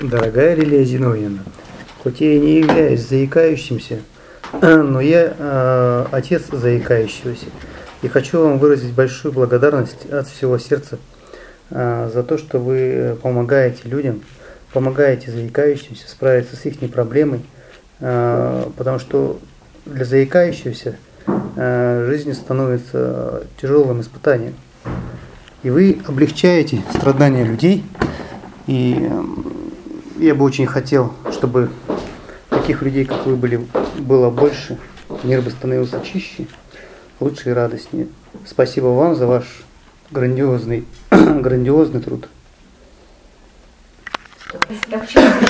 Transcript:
Дорогая Лилия Зиновьевна, хоть я и не являюсь заикающимся, но я отец заикающегося. И хочу вам выразить большую благодарность от всего сердца за то, что вы помогаете людям, помогаете заикающимся справиться с их проблемой, потому что для заикающегося жизнь становится тяжелым испытанием. И вы облегчаете страдания людей, и я бы очень хотел, чтобы таких людей, как вы, было больше, мир бы становился чище, лучше и радостнее. Спасибо вам за ваш грандиозный труд.